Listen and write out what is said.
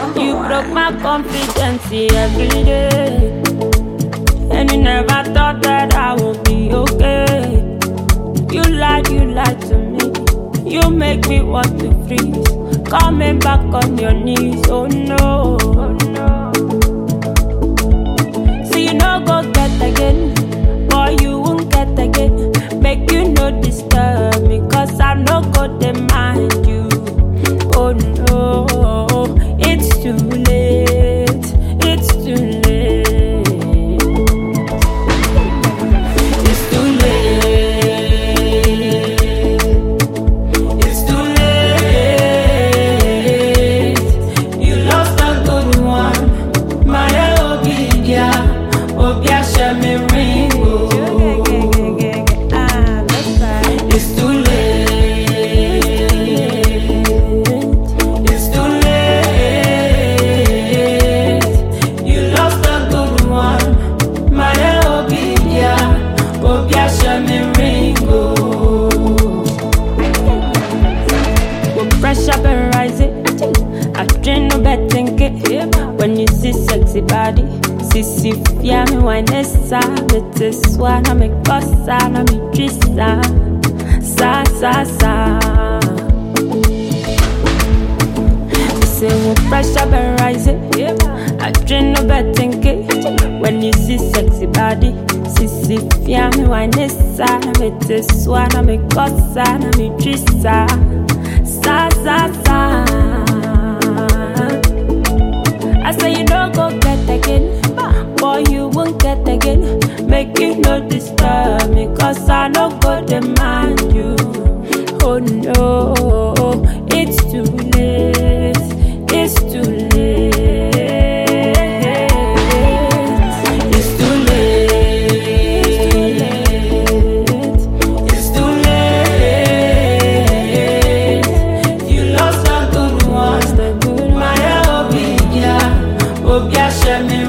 You broke my confidence every day, and you never thought that I would be okay. You lied to me. You make me want to freeze. Coming back on your knees, oh no, oh no. So you no go get again, boy you won't get again. Make you no disturb me, cause I no go demand you. Oh no, it's too late, it's too late. It's too late, it's too late. You lost a good one, my Obia, Obia Shami Ringo. It's too late. Pressure been rising, I dream no betting it. When you see sexy body, sissy fia me wine essa. It is one I make cosa, I me trista, sa sa sa. Say what pressure been rising, I dream no betting it. When you see sexy body, sissy fia me wine essa. It is one I make cosa, I me trista. Sa sa sa. I say you don't go get again, boy you won't get again. Make you no disturb me, cause I no go demand you. Oh no, it's too late, it's too late. It's too late, it's too late. You lost a good one, my Obia, Obia Shemi.